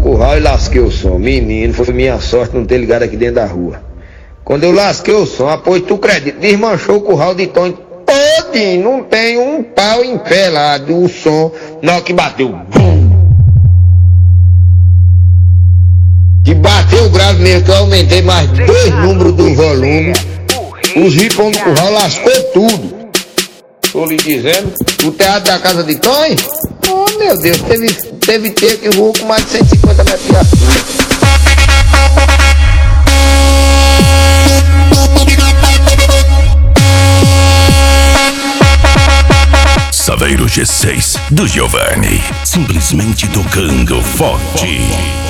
curral e lasquei o som. Menino, foi minha sorte não ter ligado aqui dentro da rua. Quando eu lasquei o som, apoio tu acredita, desmanchou o curral de Tonho todinho, não tem um pau em pé lá do som, na hora que bateu, bum! Que bateu grave mesmo, que eu aumentei mais 2 números do volume, os ripões do curral lascou tudo. Tô lhe dizendo, o teatro da casa de Tonho, oh meu Deus, teve ter que voou com mais de 150 metros de altura. Saveiro G6 do Giovanni, simplesmente tocando forte.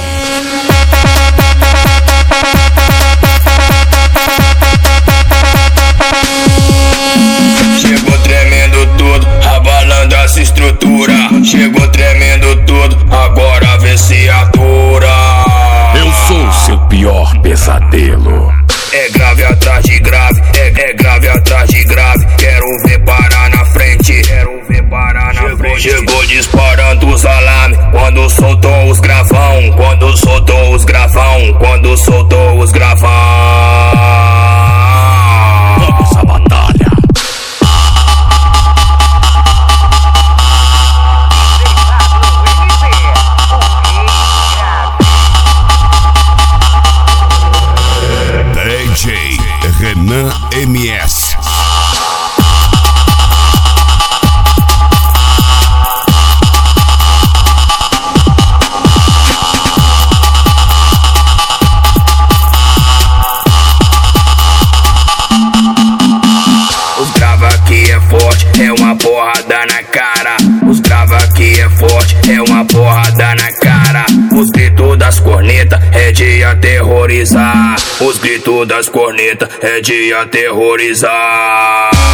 Chegou tremendo tudo, abalando essa estrutura. Chegou tremendo tudo, agora vê se atura. Eu sou seu pior pesadelo. É grave atrás de grave, é grave atrás de grave. Quero ver parar na frente, quero ver parar na frente. Chegou disparando os alarmes, quando soltou os gravão. Quando soltou os gravão, quando soltou os gravão. Vamos à batalha. DJ Renan MS. Os grava aqui é forte, é uma porrada na cara. Os grava aqui é forte, é uma porrada na cara. Os gritos das cornetas é de aterrorizar. Os gritos das cornetas é de aterrorizar.